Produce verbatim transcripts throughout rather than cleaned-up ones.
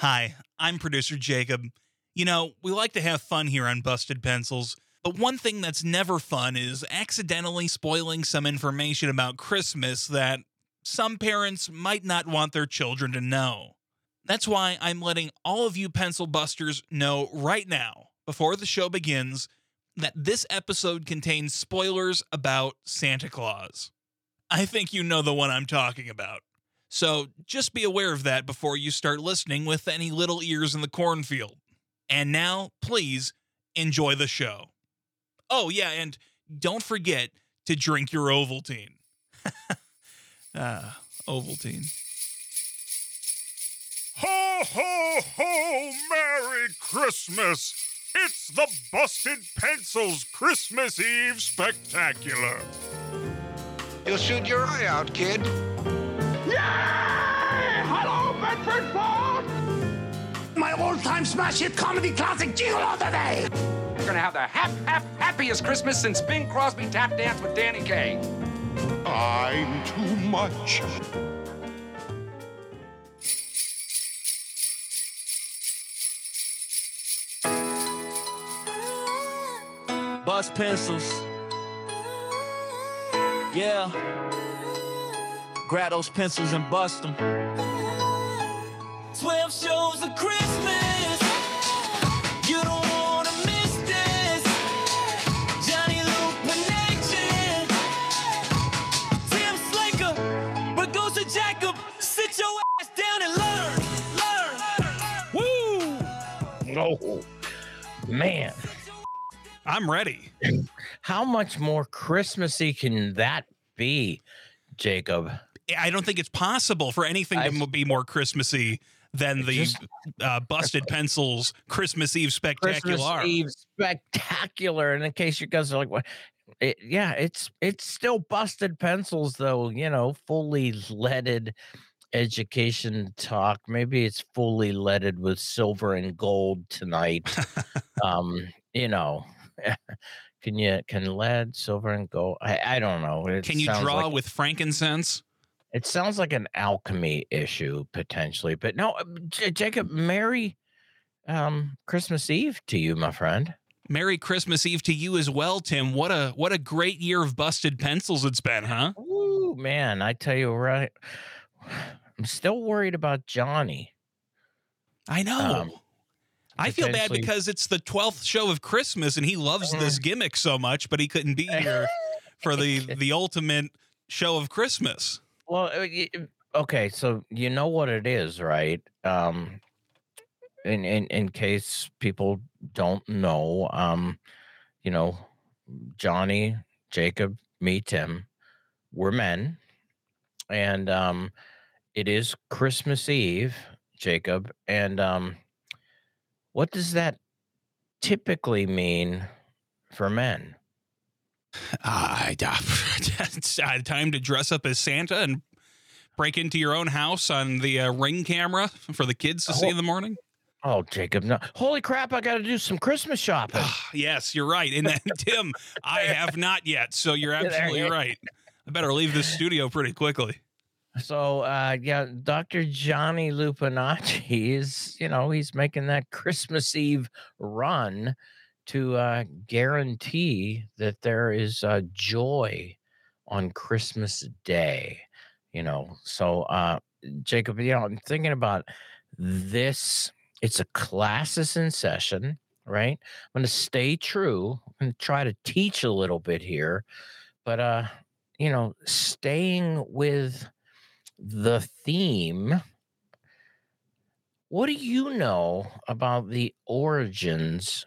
Hi, I'm producer Jacob. You know, we like to have fun here on Busted Pencils, but one thing that's never fun is accidentally spoiling some information about Christmas that some parents might not want their children to know. That's why I'm letting all of you pencil busters know right now, before the show begins, that this episode contains spoilers about Santa Claus. I think you know the one I'm talking about. So just be aware of that before you start listening with any little ears in the cornfield. And now, please, enjoy the show. Oh, yeah, and don't forget to drink your Ovaltine. ah, Ovaltine. Ho, ho, ho! Merry Christmas! It's the Busted Pencils Christmas Eve Spectacular. You'll shoot your eye out, kid. Yay! Hello, Bedford Falls! My all-time smash hit comedy classic Gigolo today! We're gonna have the hap, hap, happiest Christmas since Bing Crosby tap danced with Danny Kaye. I'm too much. Bust pencils. Yeah. Grab those pencils and bust them. Twelve shows of Christmas. You don't wanna miss this. Johnny Illumination. Tim Slaker. Producer Jacob. Sit your ass down and learn. Learn. Oh, man. I'm ready. How much more Christmassy can that be, Jacob? I don't think it's possible for anything I've, to be more Christmassy than the just, uh, Busted Pencils Christmas Eve Spectacular. Christmas Eve Spectacular. And in case you guys are like, what? It, yeah, it's it's still Busted Pencils, though. You know, fully leaded education talk. Maybe it's fully leaded with silver and gold tonight. um, you know. Can you can lead, silver, and gold? I, I don't know. It can you draw like, with frankincense? It sounds like an alchemy issue potentially, but no. J- Jacob, Merry um, Christmas Eve to you, my friend. Merry Christmas Eve to you as well, Tim. What a what a great year of Busted Pencils it's been, huh? Ooh, man, I tell you right. I'm still worried about Johnny. I know. Um, I feel bad because it's the twelfth show of Christmas and he loves this gimmick so much, but he couldn't be here for the, the ultimate show of Christmas. Well, okay, so you know what it is, right? Um, in, in, in case people don't know, um, you know, Johnny, Jacob, me, Tim, we're men. And um, it is Christmas Eve, Jacob, and um, what does that typically mean for men? Uh, it's time to dress up as Santa and break into your own house on the uh, Ring camera for the kids to oh. see in the morning. Oh, Jacob, no. Holy crap, I got to do some Christmas shopping. Yes, you're right. And then, Tim, I have not yet, so you're absolutely right. I better leave this studio pretty quickly. So, uh, yeah, Doctor Johnny Lupinacci is, you know, he's making that Christmas Eve run to uh, guarantee that there is uh, joy on Christmas Day, you know. So, uh, Jacob, you know, I'm thinking about this. It's a classes in session, right? I'm going to stay true. I'm going to try to teach a little bit here, but, uh, you know, staying with the theme. What do you know about the origins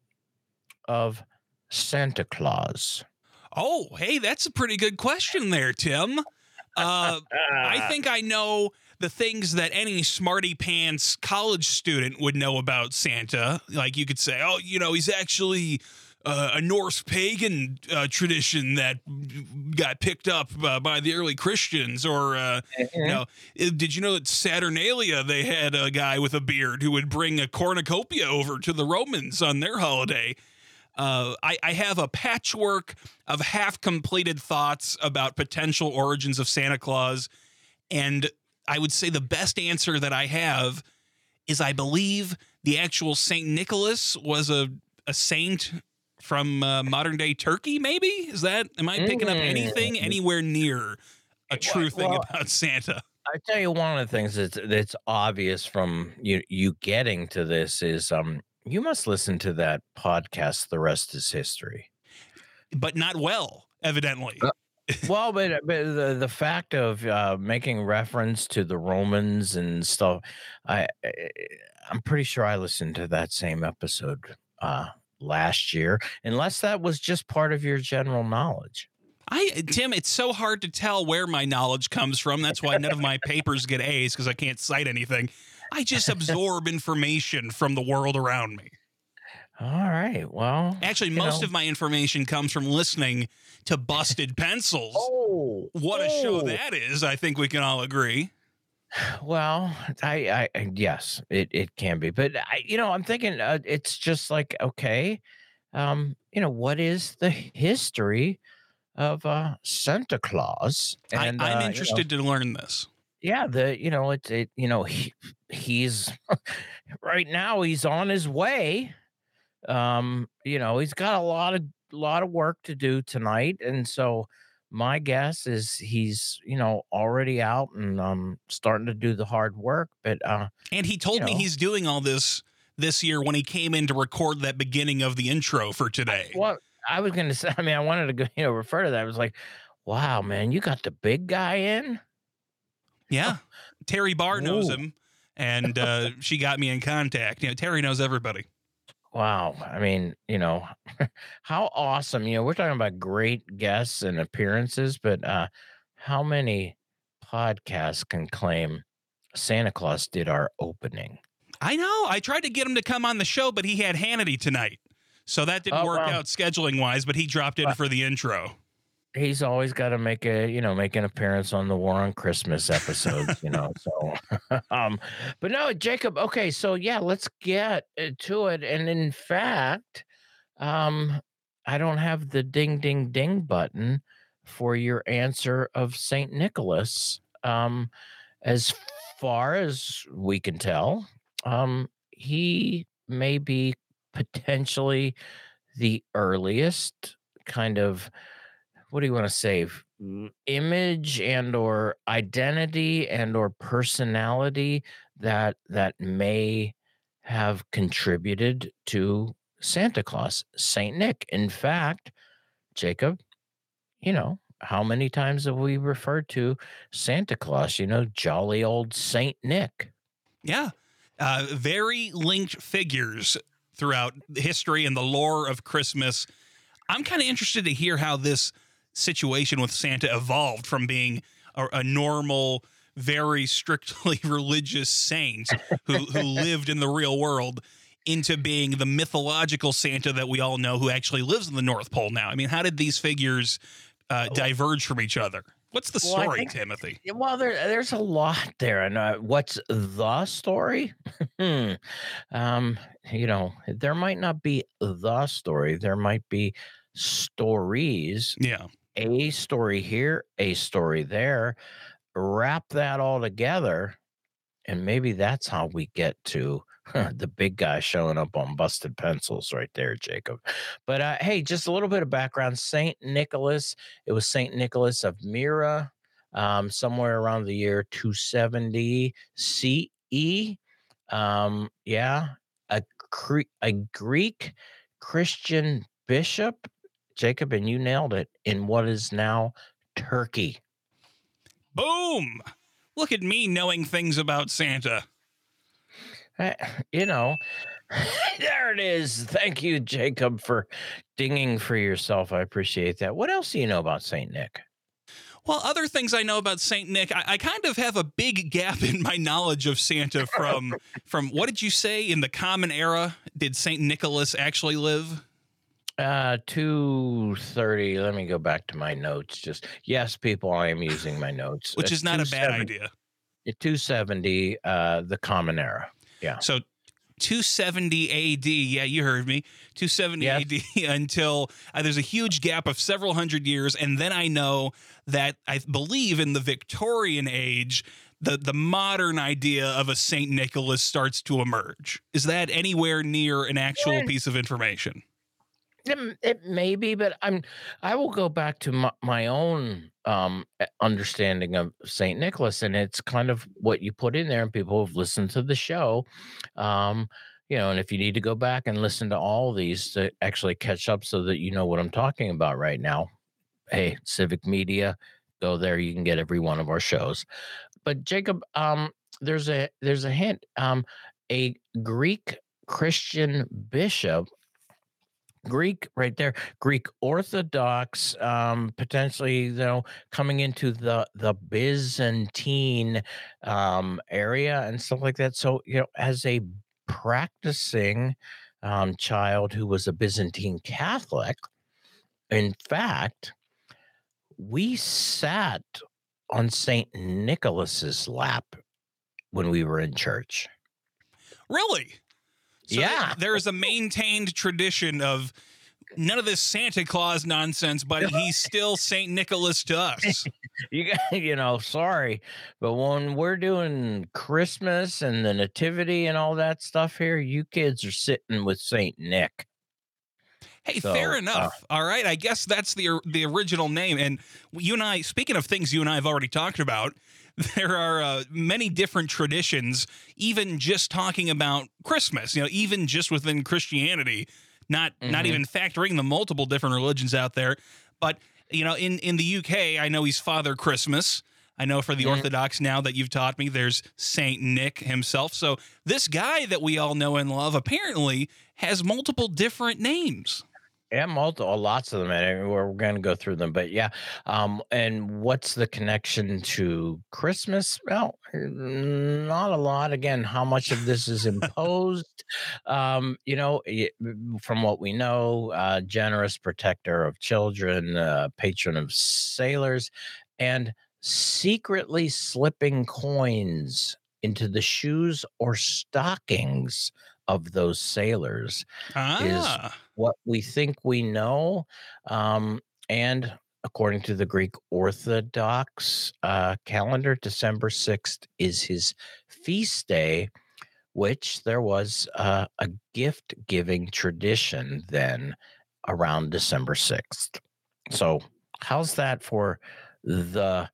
of Santa Claus? Oh, hey, that's a pretty good question there, Tim. Uh, I think I know the things that any smarty pants college student would know about Santa. Like you could say, oh, you know, he's actually Uh, a Norse pagan uh, tradition that got picked up uh, by the early Christians, or uh, mm-hmm. you know, did you know that Saturnalia, they had a guy with a beard who would bring a cornucopia over to the Romans on their holiday? Uh, I, I have a patchwork of half-completed thoughts about potential origins of Santa Claus, and I would say the best answer that I have is I believe the actual Saint Nicholas was a, a saint from uh, modern day Turkey, maybe? Is that, am I picking up anything anywhere near a true Well, thing well, about Santa? I tell you, one of the things that's that's obvious from you you getting to this is um you must listen to that podcast. The rest is history. But not well, evidently. Uh, Well, but, but the the fact of uh, making reference to the Romans and stuff, I I- I'm pretty sure I listened to that same episode uh, last year, unless that was just part of your general knowledge. I, Tim, it's so hard to tell where my knowledge comes from. That's why none of my papers get A's, because I can't cite anything. I just absorb information from the world around me. All right. Well, Actually, you most know. of my information comes from listening to Busted Pencils. Oh, What a show oh. that is, I think we can all agree. Well, I, I, I yes, it, it can be, but I, you know, I'm thinking uh, it's just like, okay, um, you know, what is the history of uh, Santa Claus? And I, I'm uh, you know, interested to learn this. yeah, the, you know, it's, it, you know, he, he's right now he's on his way. Um, you know, he's got a lot of, lot of work to do tonight. And so, my guess is he's, you know, already out and um starting to do the hard work. But uh And he told you me know. he's doing all this this year when he came in to record that beginning of the intro for today. well, I was gonna say, I mean, I wanted to go, you know, refer to that. I was like, wow, man, you got the big guy in. Yeah. Terry Barr knows Ooh. him, and uh, she got me in contact. You know, Terry knows everybody. Wow. I mean, you know, how awesome. You know, we're talking about great guests and appearances, but uh how many podcasts can claim Santa Claus did our opening? I know. I tried to get him to come on the show, but he had Hannity tonight. So that didn't Oh, work wow. out scheduling wise, but he dropped in Uh, for the intro. He's always got to make a, you know, make an appearance on the War on Christmas episodes, you know. So, um, but no, Jacob. Okay, so yeah, let's get uh, to it. And in fact, um, I don't have the ding, ding, ding button for your answer of Saint Nicholas. Um, as far as we can tell, um, he may be potentially the earliest kind of, what do you want to say, f- image and or identity and or personality that that may have contributed to Santa Claus, Saint Nick. In fact, Jacob, you know, how many times have we referred to Santa Claus, you know, jolly old Saint Nick? Yeah. Uh, very linked figures throughout history and the lore of Christmas. I'm kind of interested to hear how this situation with Santa evolved from being a, a normal, very strictly religious saint who, who lived in the real world into being the mythological Santa that we all know who actually lives in the North Pole now. I mean, how did these figures uh, diverge from each other? What's the Well, I story, think- Timothy? Yeah, well, there, there's a lot there. And uh, what's the story? Hmm. um, you know, there might not be the story. There might be stories, Yeah. a story here, a story there. Wrap that all together. And maybe that's how we get to the big guy showing up on Busted Pencils right there, Jacob. But uh, hey, just a little bit of background. Saint Nicholas, it was Saint Nicholas of Myra, um, somewhere around the year two seventy C E. Um, yeah, a, Cre- a Greek Christian bishop, Jacob, and you nailed it, in what is now Turkey. Boom. Look at me knowing things about Santa. Eh, You know, there it is. Thank you, Jacob, for dinging for yourself. I appreciate that. What else do you know about Saint Nick? Well, other things I know about Saint Nick, I, I kind of have a big gap in my knowledge of Santa from, from what did you say, in the Common Era? Did Saint Nicholas actually live? Uh, two thirty. Let me go back to my notes. Just yes, people, I am using my notes. Which Uh, is not a bad 270 idea. two seventy, uh, the Common Era. Yeah. So two seventy A D, yeah, you heard me, two seventy Yes. A D until uh, there's a huge gap of several hundred years. And then I know that I believe in the Victorian age, the the modern idea of a Saint Nicholas starts to emerge. Is that anywhere near an actual Yeah. piece of information? It, it may be, but I'm. I will go back to my, my own um, e- understanding of Saint Nicholas, and it's kind of what you put in there. And people have listened to the show, um, you know. And if you need to go back and listen to all these to actually catch up, so that you know what I'm talking about right now, hey, Civic Media, go there. You can get every one of our shows. But Jacob, um, there's a there's a hint. Um, a Greek Christian bishop. Greek right there, Greek Orthodox, um, potentially, you know, coming into the the Byzantine um, area and stuff like that. So, you know, as a practicing um, child who was a Byzantine Catholic, in fact, we sat on Saint Nicholas's lap when we were in church. Really? So Yeah. there is a maintained tradition of none of this Santa Claus nonsense, but he's still Saint Nicholas to us. You got, you know, sorry, but when we're doing Christmas and the Nativity and all that stuff here, you kids are sitting with Saint Nick. Hey, So, fair uh, enough. All right, I guess that's the the original name. And you and I, speaking of things you and I have already talked about, there are uh, many different traditions, even just talking about Christmas, you know, even just within Christianity, not not Mhm. even factoring the multiple different religions out there. But, you know, in, in the U K, I know he's Father Christmas. I know for the Mhm. Orthodox now that you've taught me, there's Saint Nick himself. So this guy that we all know and love apparently has multiple different names. Yeah, multiple, lots of them, and we're going to go through them. But yeah, um, and what's the connection to Christmas? Well, not a lot. Again, how much of this is imposed? um, you know, y- from what we know, uh, generous protector of children, uh, patron of sailors, and secretly slipping coins into the shoes or stockings of those sailors Ah. what we think we know. Um, and according to the Greek Orthodox uh, calendar, December sixth is his feast day, which there was uh, a gift giving tradition then around December sixth. So, how's that for the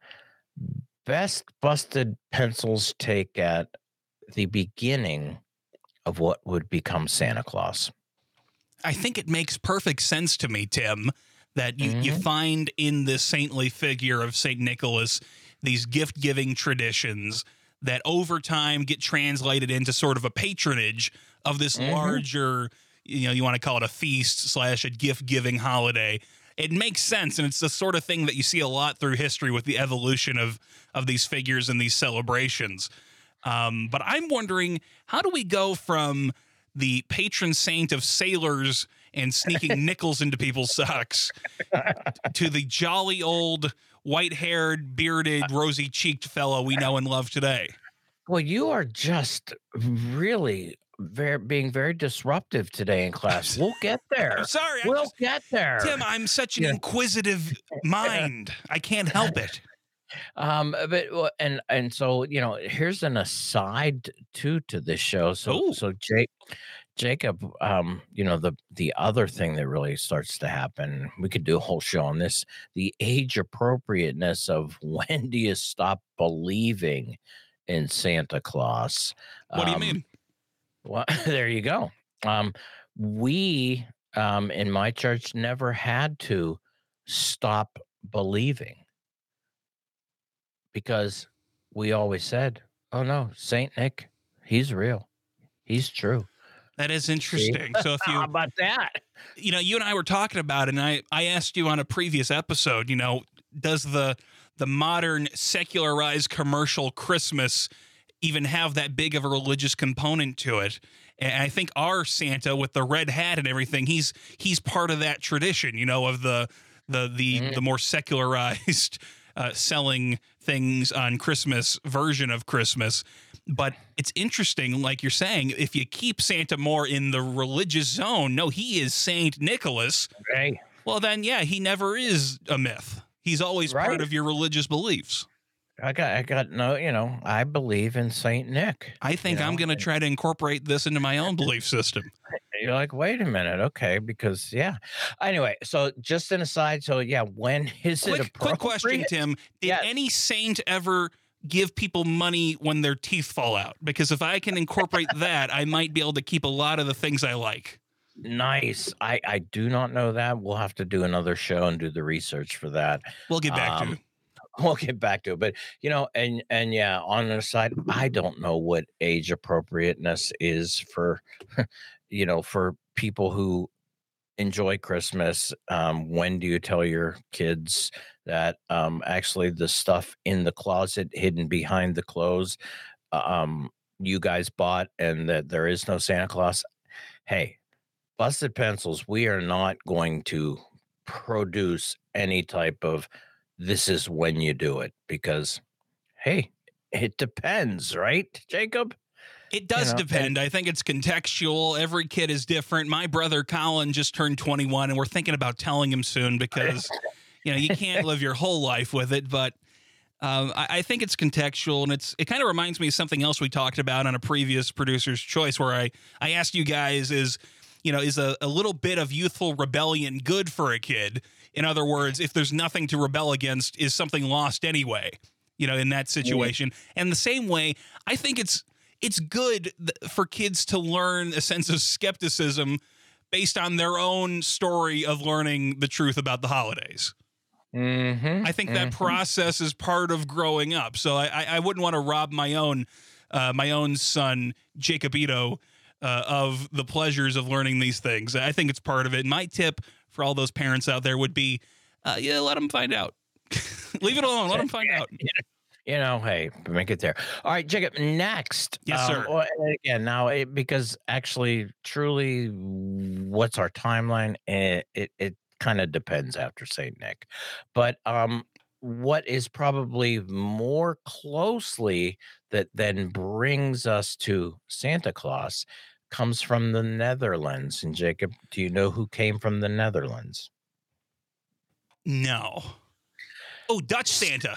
best busted pencils take at the beginning of what would become Santa Claus? I think it makes perfect sense to me, Tim, that you, you Mhm. find in this saintly figure of Saint Nicholas these gift-giving traditions that over time get translated into sort of a patronage of this Mhm. larger, you know, you want to call it a feast slash a gift-giving holiday. It makes sense, and it's the sort of thing that you see a lot through history with the evolution of, of these figures and these celebrations. Um, but I'm wondering, how do we go from the patron saint of sailors and sneaking nickels into people's socks to the jolly old white-haired, bearded, rosy-cheeked fellow we know and love today? Well, you are just really very being very disruptive today in class. We'll get there. I'm sorry, I We'll just- get there. Tim, I'm such an Yeah. inquisitive mind. I can't help it. Um, but uh, and and so you know, here's an aside too to this show. So Ooh. so Jake, Jacob, um, you know the the other thing that really starts to happen. We could do a whole show on this. The age appropriateness of when do you stop believing in Santa Claus? What do you Um, mean? Well, there you go. Um, we um, in my church never had to stop believing because we always said, "Oh no, Saint Nick, he's real, he's true." That is interesting. So if How you, about that? you know, you and I were talking about it, and I, I asked you on a previous episode, you know, does the the modern secularized commercial Christmas even have that big of a religious component to it? And I think our Santa with the red hat and everything, he's he's part of that tradition, you know, of the the the Mhm. the more secularized uh, selling things on Christmas version of Christmas. But it's interesting, like you're saying, if you keep Santa more in the religious zone, no, he is Saint Nicholas. Hey, Well, then, yeah, he never is a myth. He's always part Right. of your religious beliefs. I got, I got no, you know, I believe in Saint Nick. I think you I'm know, going to and try to incorporate this into my own belief system. You're like, wait a minute, okay, because yeah. Anyway, so just an aside, so yeah, when is it Quick, appropriate? quick question, Tim. Did Yes. any saint ever give people money when their teeth fall out? Because if I can incorporate that, I might be able to keep a lot of the things I like. Nice. I I do not know that. We'll have to do another show and do the research for that. We'll get back to Um, it. We'll get back to it, but you know, and and yeah, on the side, I don't know what age appropriateness is for, you know, for people who enjoy Christmas. Um, when do you tell your kids that um, actually the stuff in the closet hidden behind the clothes um, you guys bought and that there is no Santa Claus? Hey, Busted Pencils, we are not going to produce any type of this is when you do it because, hey, it depends, right, Jacob? It does know, depend. I think it's contextual. Every kid is different. My brother Colin just turned twenty-one, and we're thinking about telling him soon because, you know, you can't live your whole life with it. But um, I, I think it's contextual, and it's it kind of reminds me of something else we talked about on a previous Producer's Choice, where I I asked you guys is, you know, is a, a little bit of youthful rebellion good for a kid? In other words, if there's nothing to rebel against, is something lost anyway? You know, in that situation, and the same way, I think it's. It's good th- for kids to learn a sense of skepticism based on their own story of learning the truth about the holidays. Mm-hmm, I think mm-hmm. that process is part of growing up. So I, I, I wouldn't want to rob my own uh, my own son, Jacobito, uh, of the pleasures of learning these things. I think it's part of it. My tip for all those parents out there would be, uh, yeah, let them find out. Leave it alone. Let them find out. You know, hey, make it there. All right, Jacob, next. Yes, um, sir. well, and again, now, it, because actually, truly, what's our timeline? It it, it kind of depends after Saint Nick. But um, what is probably more closely that then brings us to Santa Claus comes from the Netherlands. And Jacob, do you know who came from the Netherlands? No. Oh, Dutch Santa.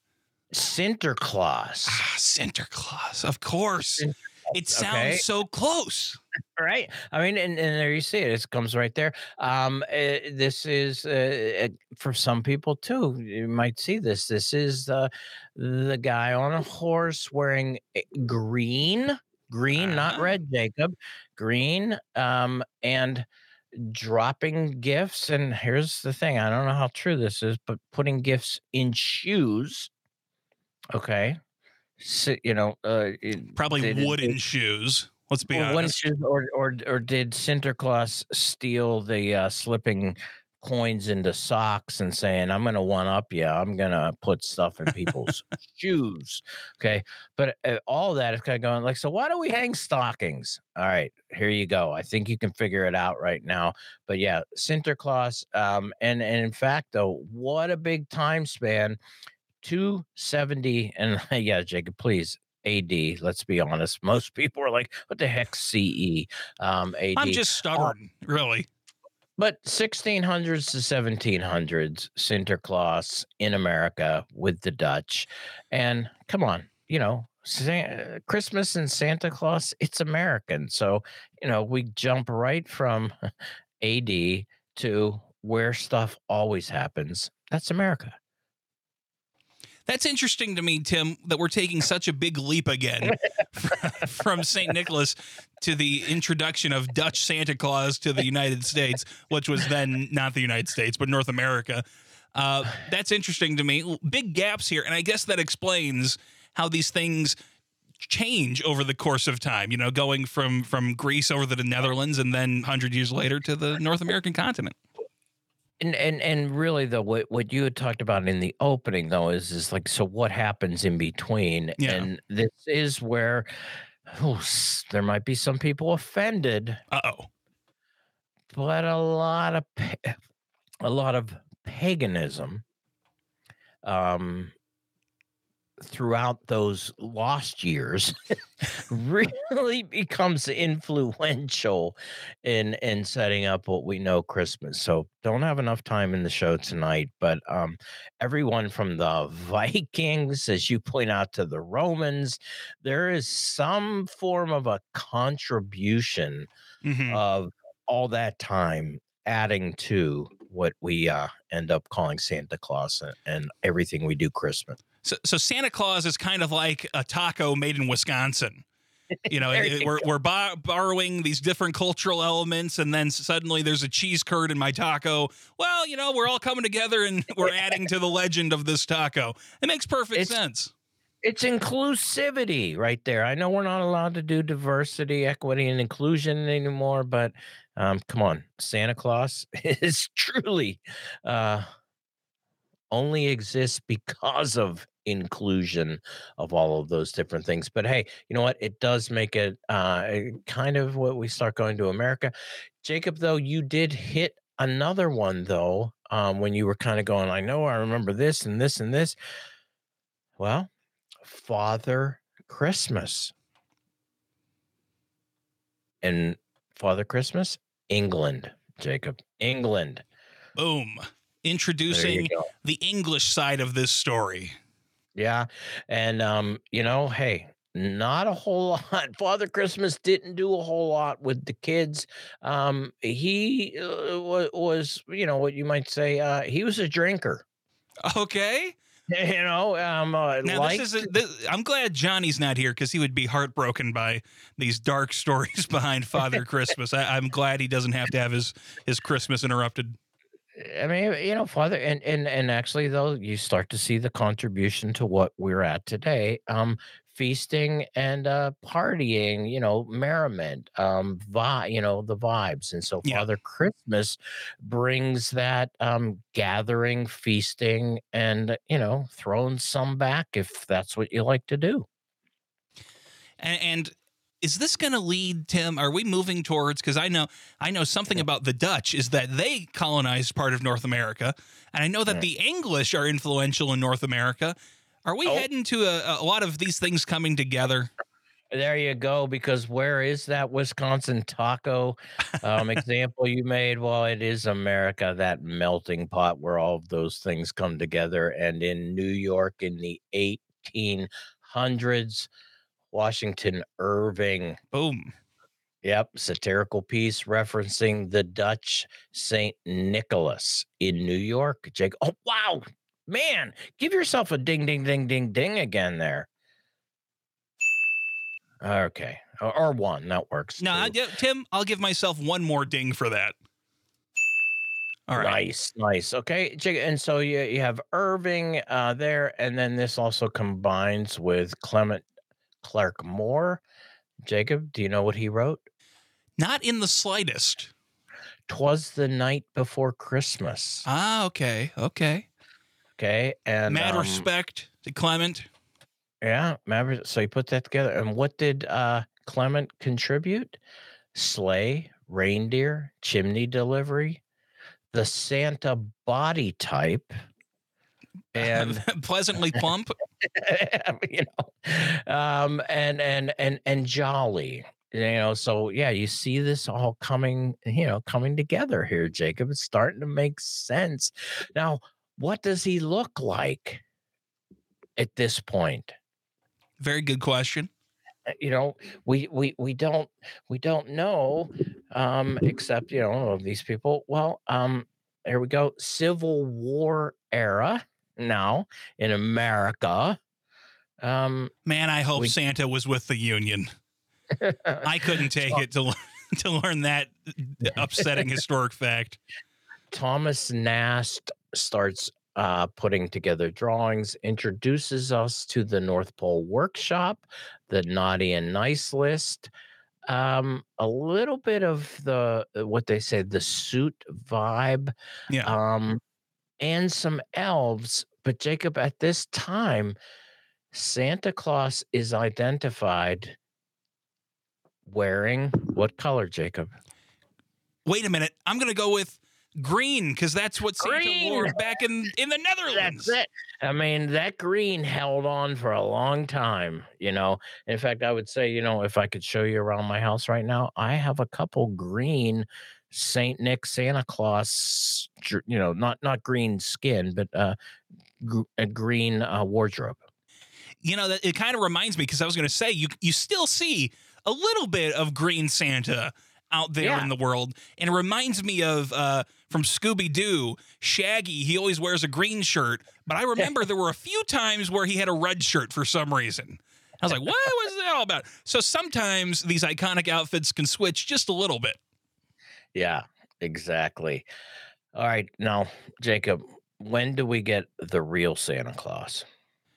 Sinterklaas. Ah, Sinterklaas, of course. Sinterklaas, It sounds okay. so close. Right. I mean, and, and there you see it. It comes right there. Um, uh, this is uh, uh, for some people too. You might see this. This is the the guy on a horse wearing uh, green, green, not Uh-huh. red, Jacob, green, um, and dropping gifts. And here's the thing: I don't know how true this is, but putting gifts in shoes. Okay. So, you know, uh, it- Probably they did- wooden shoes. Let's be Well, when honest. should, or or or did Sinterklaas steal the uh, slipping coins into socks and saying, "I'm going to one up you. I'm going to put stuff in people's shoes." Okay, but uh, all that is kind of going like, so why do we hang stockings? All right, here you go. I think you can figure it out right now. But yeah, Sinterklaas, um, and and in fact, though, what a big time span. two seventy and yeah, Jacob, please. A D. Let's be honest. Most people are like, "What the heck, C E?" Um, A D. I'm just stubborn, really. But sixteen hundreds to seventeen hundreds, Sinterklaas in America with the Dutch, and come on, you know, Sa- Christmas and Santa Claus, it's American. So you know, we jump right from A D to where stuff always happens. That's America. That's interesting to me, Tim, that we're taking such a big leap again from Saint Nicholas to the introduction of Dutch Santa Claus to the United States, which was then not the United States, but North America. Uh, that's interesting to me. Big gaps here. And I guess that explains how these things change over the course of time, you know, going from, from Greece over to the Netherlands and then one hundred years later to the North American continent. And and and really though, what what you had talked about in the opening though is is like, so what happens in between? Yeah. And this is where oh, s- there might be some people offended, Uh-oh. but a lot of pa- a lot of paganism um throughout those lost years really becomes influential in in setting up what we know Christmas. So don't have enough time in the show tonight, but um everyone from the Vikings, as you point out, to the Romans, there is some form of a contribution Mhm. of all that time adding to what we uh end up calling Santa Claus and, and everything we do Christmas. So, so Santa Claus is kind of like a taco made in Wisconsin. You know, There it- you we're go. we're bar- borrowing these different cultural elements, and then suddenly there's a cheese curd in my taco. Well, you know, we're all coming together and we're adding to the legend of this taco. It makes perfect It's- sense. It's inclusivity right there. I know we're not allowed to do diversity, equity, and inclusion anymore, but um, come on, Santa Claus is truly uh, only exists because of inclusion of all of those different things. But hey, you know what? It does make it uh, kind of what we start going to America. Jacob, though, you did hit another one, though, um, when you were kind of going, I know I remember this and this and this. Well, Father Christmas. And Father Christmas, England, Jacob. England. Boom. There Introducing you go. the English side of this story. Yeah. And um, you know, hey, not a whole lot. Father Christmas didn't do a whole lot with the kids. Um, he uh, wa- was, you know, what you might say, uh, he was a drinker. Okay. You know, um, uh, Now liked- this is a, this, I'm glad Johnny's not here because he would be heartbroken by these dark stories behind Father Christmas. I, I'm glad he doesn't have to have his his Christmas interrupted. I mean, you know, Father, and and and actually, though, you start to see the contribution to what we're at today. Um, feasting and uh, partying, you know, merriment, um, vi- you know, the vibes, and so Yeah. Father Christmas brings that um gathering, feasting, and you know, throwing some back if that's what you like to do. And, and is this going to lead, Tim? Are we moving towards? Because I know I know something about the Dutch is that they colonized part of North America, and I know that Yeah. the English are influential in North America. Are we Oh. heading to a, a lot of these things coming together? There you go. Because where is that Wisconsin taco um, example you made? Well, it is America, that melting pot where all of those things come together. And in New York in the eighteen hundreds, Washington Irving, Boom. yep, satirical piece referencing the Dutch Saint Nicholas in New York. Jake, oh, wow, man, give yourself a ding, ding, ding, ding, ding again there. Okay, or, or one, that works. No, I, too. yeah, Tim, I'll give myself one more ding for that. All right. Nice, nice. Okay, Jake, and so you you have Irving uh, there, and then this also combines with Clement Clark Moore. Jacob, do you know what he wrote? Not in the slightest. 'Twas the night before Christmas. Ah, okay. Okay. Okay, and Mad um, respect to Clement. yeah, mad, so you put that together. And what did uh, Clement contribute? Sleigh, reindeer, chimney delivery, the Santa body type, and Pleasantly plump. you know, um, and and and and jolly. You know, so yeah, you see this all coming, you know, coming together here, Jacob. It's starting to make sense. Now, what does he look like at this point? Very good question. Uh, You know, we we we don't we don't know, um, except you know of these people. Well, um, here we go. Civil War era now in America. Um, Man, I hope We- Santa was with the Union. I couldn't take it to learn, to learn that upsetting historic fact. Thomas Nast starts uh, putting together drawings, introduces us to the North Pole Workshop, the Naughty and Nice list, um, a little bit of the what they say the suit vibe, Yeah. um, and some elves. But Jacob, at this time, Santa Claus is identified wearing what color, Jacob? Wait a minute. I'm going to go with Green, because that's what Santa Green. wore back in, in the Netherlands. That's it. I mean, that green held on for a long time, you know. In fact, I would say, you know, if I could show you around my house right now, I have a couple green Saint Nick Santa Claus, dr- you know, not not green skin, but uh, gr- a green uh, wardrobe. You know, that it kind of reminds me, because I was going to say, you you still see a little bit of Green Santa out there Yeah. in the world. And it reminds me of uh, from Scooby-Doo, Shaggy, he always wears a green shirt. But I remember there were a few times where he had a red shirt for some reason. I was like, what was that all about? So sometimes these iconic outfits can switch just a little bit. Yeah, exactly. All right, now, Jacob, when do we get the real Santa Claus?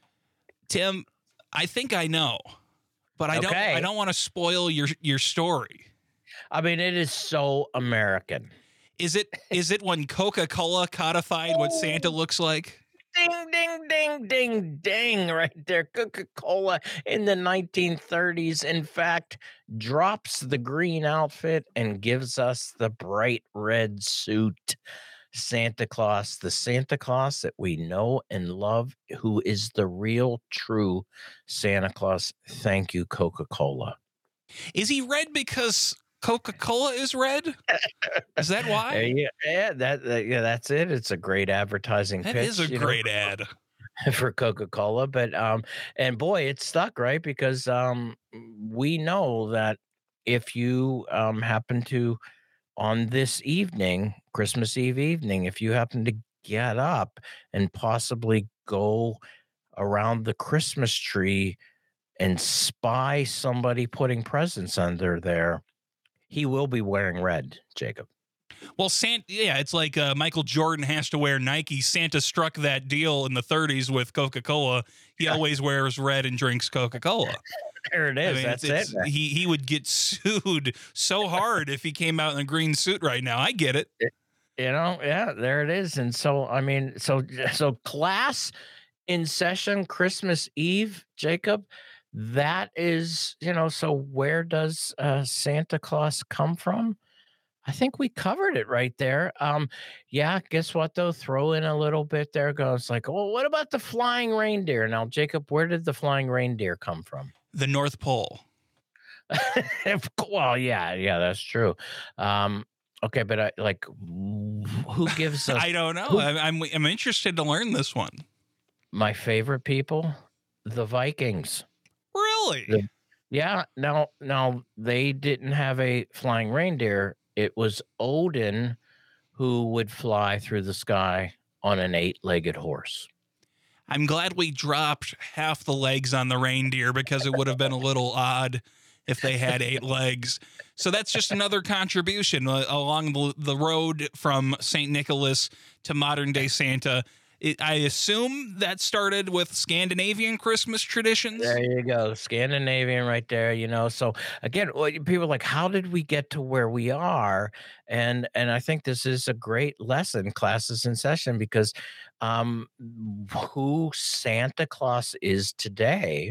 Tim, I think I know, but I don't Okay. I don't want to spoil your your story. I mean, it is so American. Is it is it when Coca-Cola codified what Santa looks like? Ding, ding, ding, ding, ding, right there. Coca-Cola in the nineteen thirties, in fact, drops the green outfit and gives us the bright red suit. Santa Claus, the Santa Claus that we know and love, who is the real, true Santa Claus. Thank you, Coca-Cola. Is he red because Coca-Cola is red? Is that Uh, why? yeah, yeah, that, that- yeah, that's it. It's a great advertising That pitch. is a you know, great ad. for Coca-Cola, but um and boy, it stuck, right? Because um we know that if you um happen to, on this evening, Christmas Eve evening, if you happen to get up and possibly go around the Christmas tree and spy somebody putting presents under there, he will be wearing red, Jacob. Well, Santa, yeah, it's like uh, Michael Jordan has to wear Nike. Santa struck that deal in the thirties with Coca-Cola. He always wears red and drinks Coca-Cola. There it I is. mean, That's it's- it. it's- He he would get sued so hard if he came out in a green suit right now. I get it. You know, yeah, there it is. And so, I mean, so so class in session Christmas Eve, Jacob. That is, you know, so where does uh, Santa Claus come from? I think we covered it right there. Um, yeah, guess what though? Throw in a little bit there. Goes like, well, what about the flying reindeer? Now, Jacob, where did the flying reindeer come from? The North Pole. Well, yeah, yeah, that's true. Um, okay, but I, like, who gives us I don't know. who- I'm, I'm I'm interested to learn this one. my favorite people? The Vikings. Really? The- Yeah, now now they didn't have a flying reindeer. It was Odin who would fly through the sky on an eight-legged horse. I'm glad we dropped half the legs on the reindeer because it would have been a little odd if they had eight legs. So that's just another contribution uh, along the, the road from Saint Nicholas to modern day Santa. It, I assume that started with Scandinavian Christmas traditions. There you go, Scandinavian right there. You know, so again, well, people are like, how did we get to where we are? And and I think this is a great lesson, classes in session, because um, who Santa Claus is today.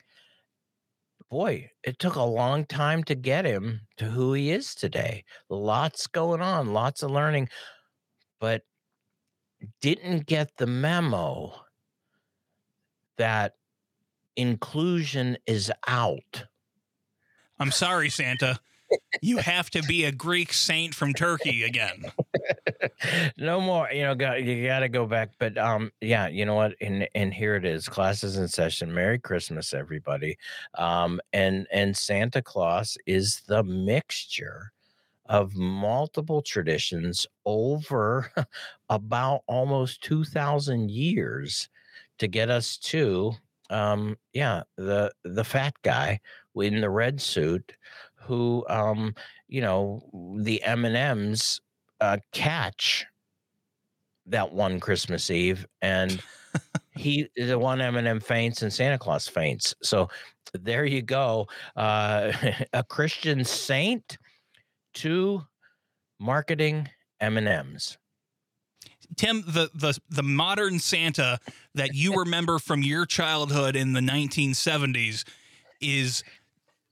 Boy, it took a long time to get him to who he is today. Lots going on, lots of learning, but didn't get the memo that inclusion is out. I'm sorry, Santa. You have to be a Greek saint from Turkey again. No more, you know, got, you got to go back. But um, yeah, you know what? And and here it is, classes in session. Merry Christmas, everybody. Um, and and Santa Claus is the mixture of multiple traditions over about almost two thousand years to get us to um yeah the the fat guy in the red suit who um you know the M and M's uh catch that one Christmas Eve, and he the one M and M faints and Santa Claus faints. So there you go, uh a Christian saint to marketing M and M's. Tim, the, the the modern Santa that you remember from your childhood in the nineteen seventies is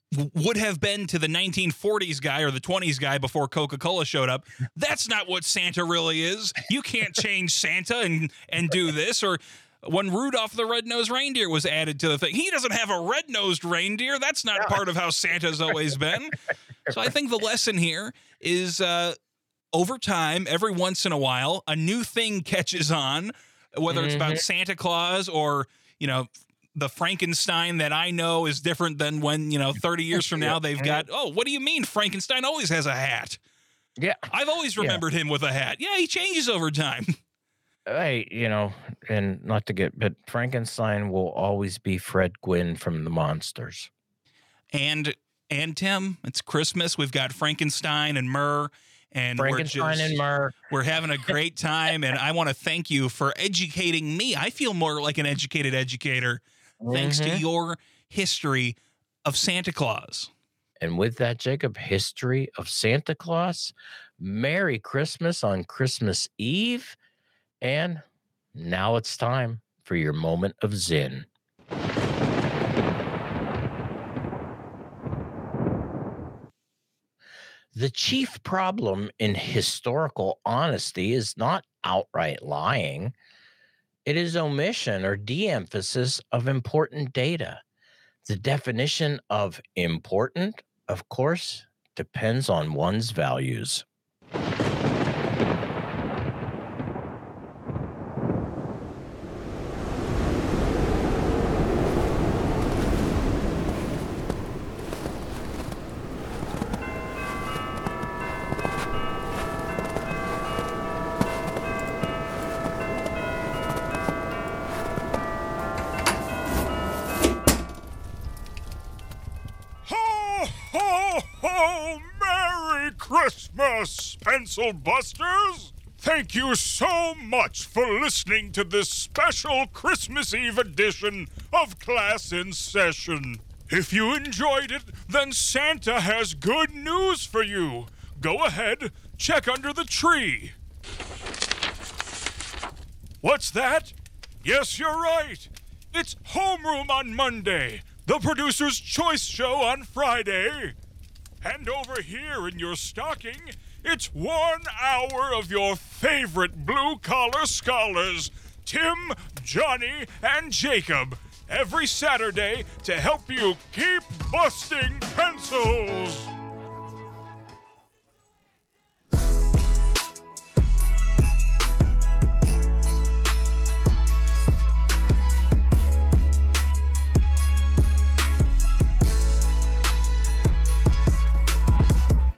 w- would have been to the nineteen forties guy or the twenties guy before Coca-Cola showed up. That's not what Santa really is. You can't change Santa and, and do this. Or when Rudolph the Red-Nosed Reindeer was added to the thing, he doesn't have a red-nosed reindeer. That's not part of how Santa's always been. So I think the lesson here is uh, over time, every once in a while, a new thing catches on, whether it's about Santa Claus or, you know, the Frankenstein that I know is different than when, you know, thirty years from now they've got, oh, what do you mean Frankenstein always has a hat? Yeah. I've always remembered yeah. him with a hat. Yeah, he changes over time. Hey, you know, and not to get, but Frankenstein will always be Fred Gwynn from the Monsters. And, and Tim, it's Christmas. We've got Frankenstein and Myrrh. And Frankenstein we're just, and Myrrh. We're having a great time. And I want to thank you for educating me. I feel more like an educated educator thanks mm-hmm. to your history of Santa Claus. And with that, Jacob, history of Santa Claus, Merry Christmas on Christmas Eve. And now it's time for your moment of Zen. The chief problem in historical honesty is not outright lying. It is omission or de-emphasis of important data. The definition of important, of course, depends on one's values. Christmas, Pencil Busters! Thank you so much for listening to this special Christmas Eve edition of Class in Session. If you enjoyed it, then Santa has good news for you. Go ahead, check under the tree. What's that? Yes, you're right. It's Homeroom on Monday, the Producer's Choice Show on Friday. And over here in your stocking, it's one hour of your favorite blue-collar scholars, Tim, Johnny, and Jacob, every Saturday to help you keep busting pencils.